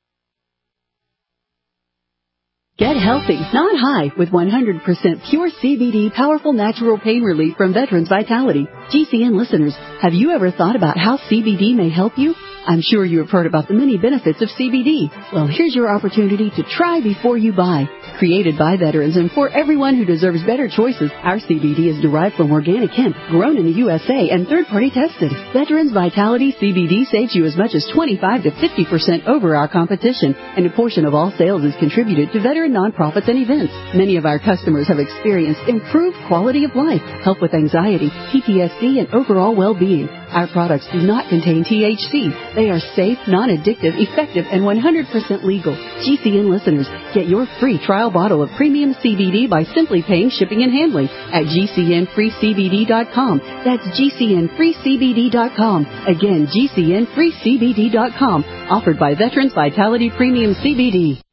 Get healthy, not high, with one hundred percent pure C B D powerful natural pain relief from Veterans Vitality. G C N listeners, have you ever thought about how C B D may help you? I'm sure you have heard about the many benefits of C B D. Well, here's your opportunity to try before you buy. Created by veterans and for everyone who deserves better choices, our C B D is derived from organic hemp, grown in the U S A and third-party tested. Veterans Vitality C B D saves you as much as twenty-five to fifty percent over our competition, and a portion of all sales is contributed to veteran nonprofits and events. Many of our customers have experienced improved quality of life, help with anxiety, P T S D, and overall well-being. Our products do not contain T H C. They are safe, non-addictive, effective, and one hundred percent legal. G C N listeners, get your free trial bottle of premium C B D by simply paying shipping and handling at G C N free C B D dot com. That's G C N free C B D dot com. Again, G C N free C B D dot com. Offered by Veterans Vitality Premium C B D.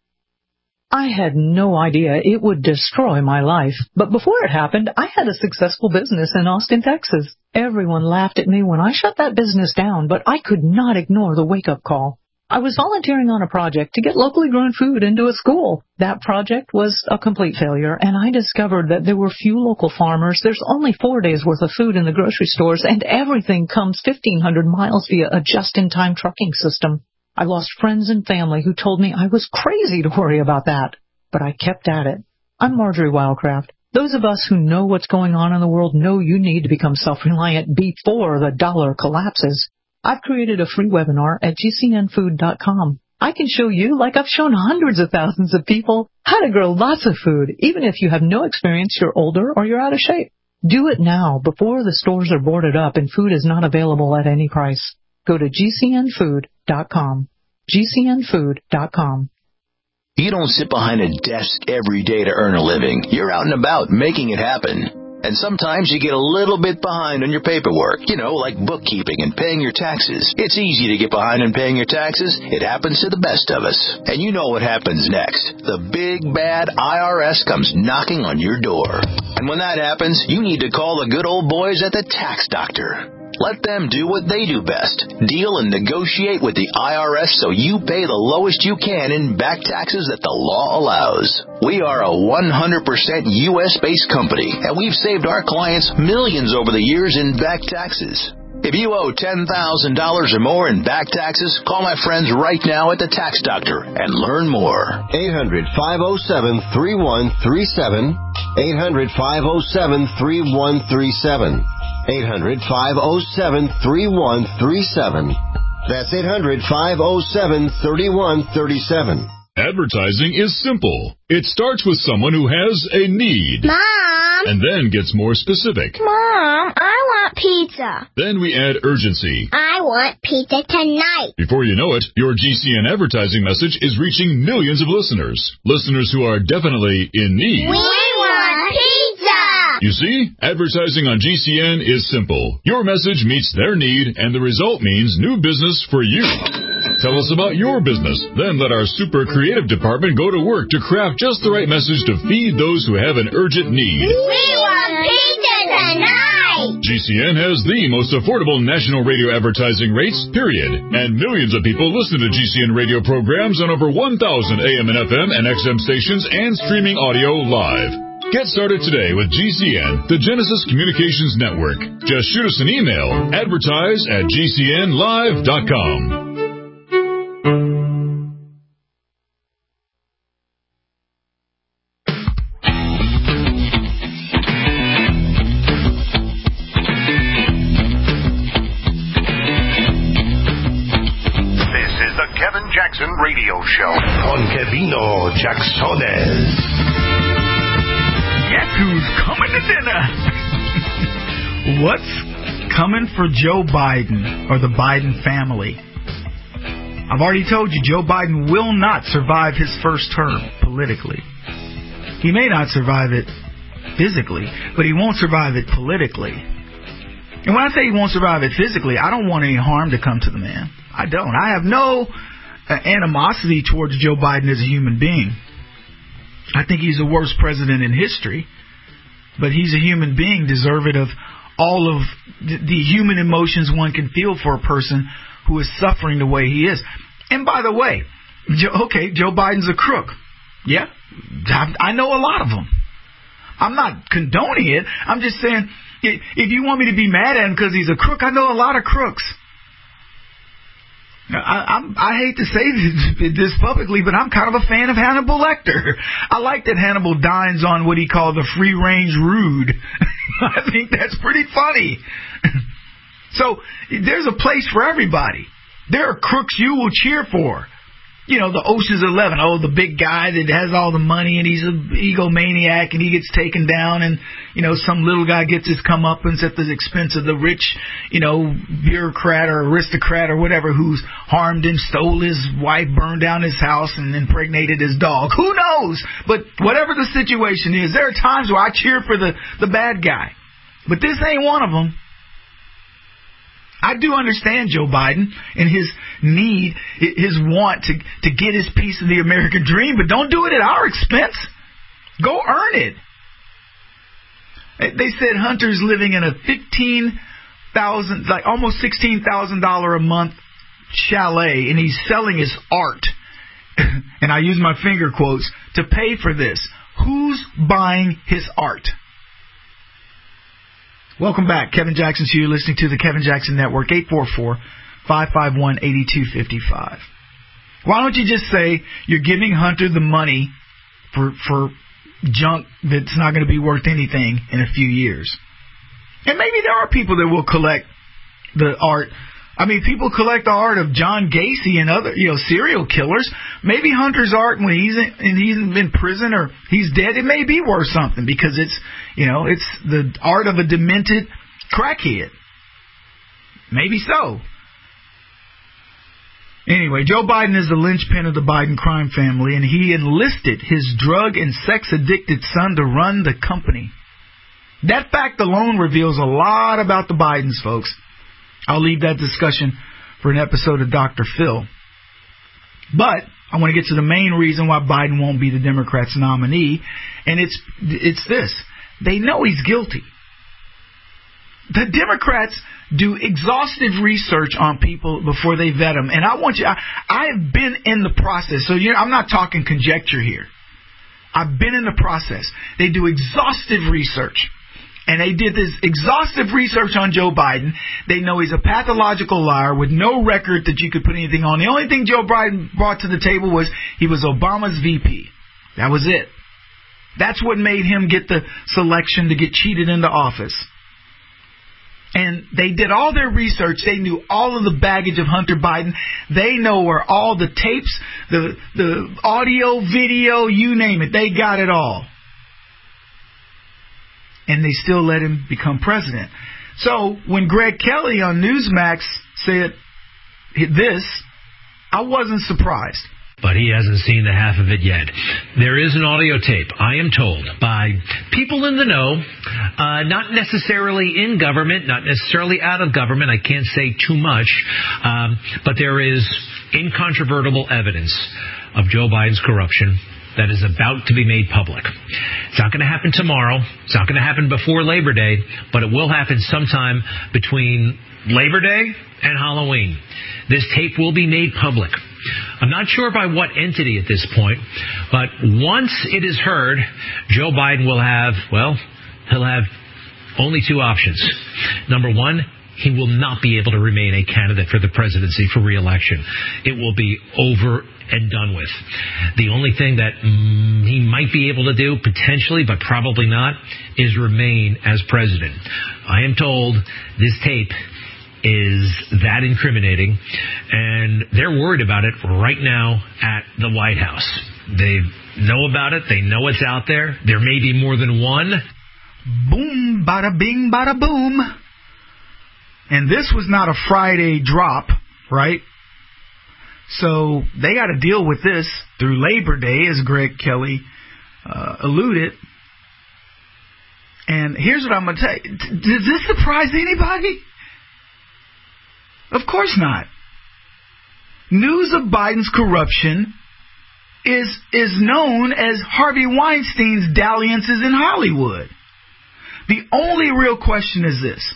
I had no idea it would destroy my life. But before it happened, I had a successful business in Austin, Texas. Everyone laughed at me when I shut that business down, but I could not ignore the wake-up call. I was volunteering on a project to get locally grown food into a school. That project was a complete failure, and I discovered that there were few local farmers. There's only four days' worth of food in the grocery stores, and everything comes fifteen hundred miles via a just-in-time trucking system. I lost friends and family who told me I was crazy to worry about that, but I kept at it. I'm Marjorie Wildcraft. Those of us who know what's going on in the world know you need to become self-reliant before the dollar collapses. I've created a free webinar at G C N food dot com. I can show you, like I've shown hundreds of thousands of people, how to grow lots of food, even if you have no experience, you're older, or you're out of shape. Do it now, before the stores are boarded up and food is not available at any price. Go to G C N food dot com. G C N food dot com. You don't sit behind a desk every day to earn a living. You're out and about making it happen. And sometimes you get a little bit behind on your paperwork, you know, like bookkeeping and paying your taxes. It's easy to get behind on paying your taxes. It happens to the best of us. And you know what happens next. The big, bad I R S comes knocking on your door. And when that happens, you need to call the good old boys at the Tax Doctor. Let them do what they do best. Deal and negotiate with the I R S so you pay the lowest you can in back taxes that the law allows. We are a one hundred percent U S-based company, and we've saved our clients millions over the years in back taxes. If you owe ten thousand dollars or more in back taxes, call my friends right now at the Tax Doctor and learn more. eight hundred, five oh seven, three one three seven. eight hundred, five oh seven, three one three seven. eight hundred, five oh seven, three one three seven. That's eight hundred, five oh seven, three one three seven. Advertising is simple. It starts with someone who has a need. Mom! And then gets more specific. Mom, I want pizza. Then we add urgency. I want pizza tonight. Before you know it, your G C N advertising message is reaching millions of listeners. Listeners who are definitely in need. We want pizza! You see, advertising on G C N is simple. Your message meets their need, and the result means new business for you. Tell us about your business. Then let our super creative department go to work to craft just the right message to feed those who have an urgent need. We want pizza tonight! G C N has the most affordable national radio advertising rates, period. And millions of people listen to G C N radio programs on over one thousand A M and F M and X M stations and streaming audio live. Get started today with G C N, the Genesis Communications Network. Just shoot us an email, advertise at G C N live dot com. Jackson Radio Show. Con Kevino Jacksones. Guess who's coming to dinner? What's coming for Joe Biden or the Biden family? I've already told you, Joe Biden will not survive his first term politically. He may not survive it physically, but he won't survive it politically. And when I say he won't survive it physically, I don't want any harm to come to the man. I don't. I have no uh, animosity towards Joe Biden as a human being. I think he's the worst president in history, but he's a human being deserving of all of the human emotions one can feel for a person who is suffering the way he is. And by the way, Joe, okay, Joe Biden's a crook. Yeah, I know a lot of them. I'm not condoning it. I'm just saying, if you want me to be mad at him because he's a crook, I know a lot of crooks. I, I'm, I hate to say this, this publicly, but I'm kind of a fan of Hannibal Lecter. I like that Hannibal dines on what he called the free-range rude. I think that's pretty funny. So there's a place for everybody. There are crooks you will cheer for. You know, the Ocean's Eleven. Oh, the big guy that has all the money and he's an egomaniac and he gets taken down and, you know, some little guy gets his comeuppance at the expense of the rich, you know, bureaucrat or aristocrat or whatever who's harmed him, stole his wife, burned down his house and impregnated his dog. Who knows? But whatever the situation is, there are times where I cheer for the, the bad guy. But this ain't one of them. I do understand Joe Biden and his need, his want to, to get his piece of the American dream, but don't do it at our expense. Go earn it. They said Hunter's living in a fifteen thousand dollars, like almost sixteen thousand dollars a month chalet, and he's selling his art. And I use my finger quotes to pay for this. Who's buying his art? Welcome back. Kevin Jackson Show. You're listening to the Kevin Jackson Network, eight four four, five five one, eight two five five. Why don't you just say you're giving Hunter the money for for junk that's not going to be worth anything in a few years? And maybe there are people that will collect the art. I mean, people collect the art of John Gacy and other, you know, serial killers. Maybe Hunter's art, when he's in, and he's in prison or he's dead, it may be worth something because it's, you know, it's the art of a demented crackhead. Maybe so. Anyway, Joe Biden is the linchpin of the Biden crime family, and he enlisted his drug and sex-addicted son to run the company. That fact alone reveals a lot about the Bidens, folks. I'll leave that discussion for an episode of Doctor Phil. But I want to get to the main reason why Biden won't be the Democrats' nominee, and it's it's this. They know he's guilty. The Democrats do exhaustive research on people before they vet them, and I want you. I, I have been in the process, so you're, I'm not talking conjecture here. I've been in the process. They do exhaustive research. And they did this exhaustive research on Joe Biden. They know he's a pathological liar with no record that you could put anything on. The only thing Joe Biden brought to the table was he was Obama's V P. That was it. That's what made him get the selection to get cheated into office. And they did all their research. They knew all of the baggage of Hunter Biden. They know where all the tapes, the the audio, video, you name it. They got it all. And they still let him become president. So when Greg Kelly on Newsmax said this, I wasn't surprised. But he hasn't seen the half of it yet. There is an audio tape, I am told, by people in the know, uh, not necessarily in government, not necessarily out of government. I can't say too much. Um, but there is incontrovertible evidence of Joe Biden's corruption that is about to be made public. It's not going to happen tomorrow. It's not going to happen before Labor Day, but it will happen sometime between Labor Day and Halloween. This tape will be made public. I'm not sure by what entity at this point, but once it is heard, Joe Biden will have, well, he'll have only two options. Number one, he will not be able to remain a candidate for the presidency for re-election. It will be over and done with. The only thing that mm, he might be able to do, potentially, but probably not, is remain as president. I am told this tape is that incriminating, and they're worried about it right now at the White House. They know about it. They know it's out there. There may be more than one. Boom, bada bing, bada boom. And this was not a Friday drop, right? So they got to deal with this through Labor Day, as Greg Kelly uh, alluded. And here's what I'm going to tell you. Does this surprise anybody? Of course not. News of Biden's corruption is is known as Harvey Weinstein's dalliances in Hollywood. The only real question is this.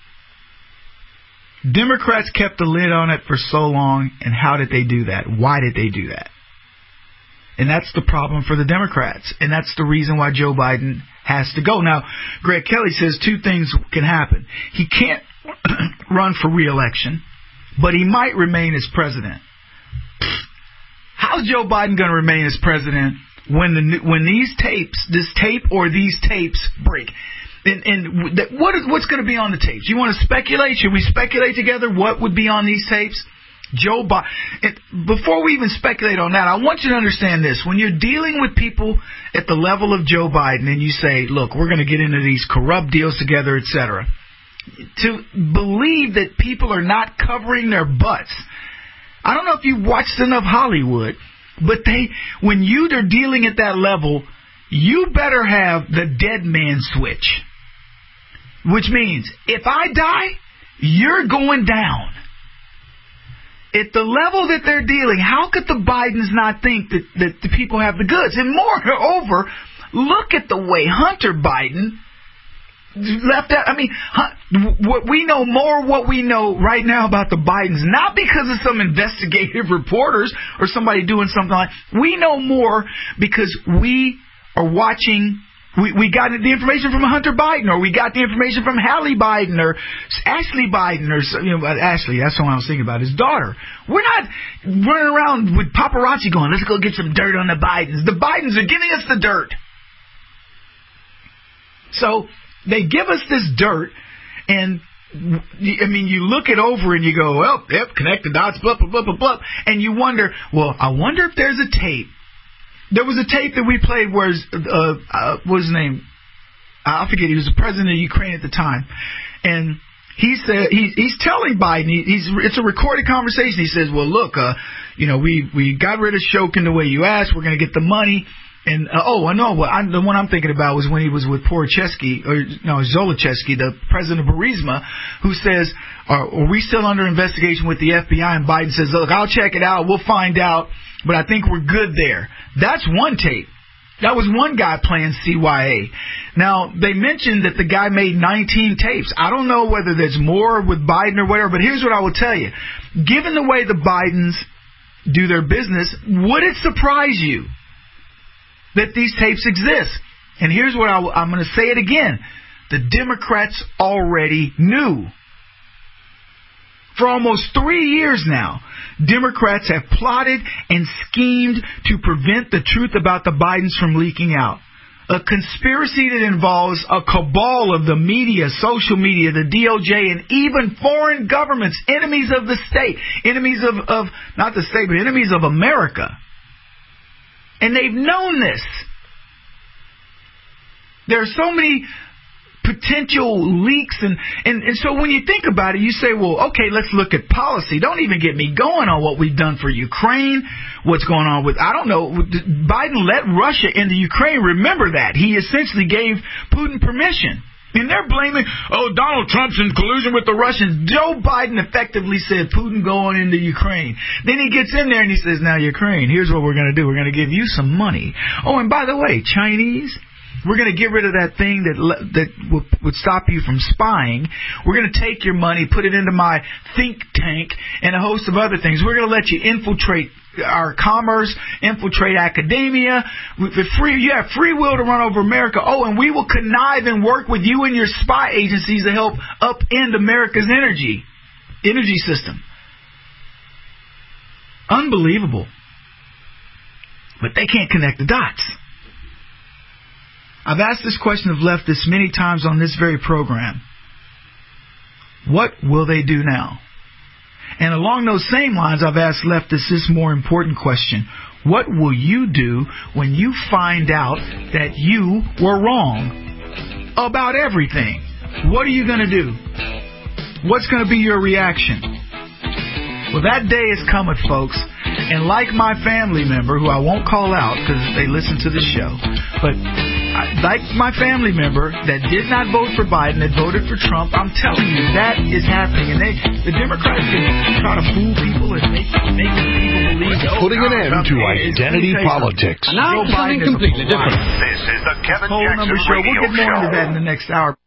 Democrats kept the lid on it for so long, and how did they do that? Why did they do that? And that's the problem for the Democrats, and that's the reason why Joe Biden has to go. Now, Greg Kelly says two things can happen. He can't run for re-election, but he might remain as president. How's Joe Biden going to remain as president when the when these tapes, this tape or these tapes break? And, and that, what is, what's going to be on the tapes? You want to speculate? Should we speculate together what would be on these tapes? Joe Biden. Before we even speculate on that, I want you to understand this. When you're dealing with people at the level of Joe Biden and you say, look, we're going to get into these corrupt deals together, et cetera, to believe that people are not covering their butts. I don't know if you've watched enough Hollywood, but they, when you are dealing at that level, you better have the dead man switch. Which means, if I die, you're going down. At the level that they're dealing, how could the Bidens not think that, that the people have the goods? And moreover, look at the way Hunter Biden left out. I mean, what we know more what we know right now about the Bidens, not because of some investigative reporters or somebody doing something like that. We know more because we are watching. We, we got the information from Hunter Biden, or we got the information from Hallie Biden, or Ashley Biden, or you know, Ashley. That's the one I was thinking about. His daughter. We're not running around with paparazzi going, "Let's go get some dirt on the Bidens." The Bidens are giving us the dirt. So they give us this dirt, and I mean, you look it over and you go, "Well, yep, connect the dots, blah blah blah blah blah," and you wonder, well, I wonder if there's a tape. There was a tape that we played where, uh, uh, what was his name? I forget. He was the president of Ukraine at the time. And he said, he, he's telling Biden, he, he's, it's a recorded conversation. He says, well, look, uh, you know, we, we got rid of Shokin the way you asked. We're going to get the money. And, uh, oh, I know. Well, I'm, the one I'm thinking about was when he was with Porochesky, or no, Zolochesky, the president of Burisma, who says, are, are we still under investigation with the F B I? And Biden says, look, I'll check it out. We'll find out. But I think we're good there. That's one tape. That was one guy playing C Y A. Now, they mentioned that the guy made nineteen tapes. I don't know whether there's more with Biden or whatever, but here's what I will tell you. Given the way the Bidens do their business, would it surprise you that these tapes exist? And here's what I will, I'm going to say it again. The Democrats already knew. For almost three years now, Democrats have plotted and schemed to prevent the truth about the Bidens from leaking out. A conspiracy that involves a cabal of the media, social media, the D O J, and even foreign governments, enemies of the state, enemies of, of not the state, but enemies of America. And they've known this. There are so many potential leaks, and, and, and so when you think about it, you say, well, okay, let's look at policy. Don't even get me going on what we've done for Ukraine, what's going on with, I don't know, Biden let Russia into Ukraine. Remember that. He essentially gave Putin permission. And they're blaming, oh, Donald Trump's in collusion with the Russians. Joe Biden effectively said, Putin going into Ukraine. Then he gets in there and he says, now, Ukraine, here's what we're going to do. We're going to give you some money. Oh, and by the way, Chinese, we're going to get rid of that thing that that would, would stop you from spying. We're going to take your money, put it into my think tank, and a host of other things. We're going to let you infiltrate our commerce, infiltrate academia. With free, you have free will to run over America. Oh, and we will connive and work with you and your spy agencies to help upend America's energy, energy system. Unbelievable. But they can't connect the dots. I've asked this question of leftists many times on this very program. What will they do now? And along those same lines, I've asked leftists this more important question. What will you do when you find out that you were wrong about everything? What are you going to do? What's going to be your reaction? Well, that day is coming, folks. And like my family member, who I won't call out because they listen to the show, but I, like my family member that did not vote for Biden, that voted for Trump, I'm telling you, that is happening. And they, the Democrats can try to fool people and make, make people believe that, putting an end to identity politics. Now something completely different. This is the Kevin Whole Jackson number show. Radio We'll get more Show. into that in the next hour.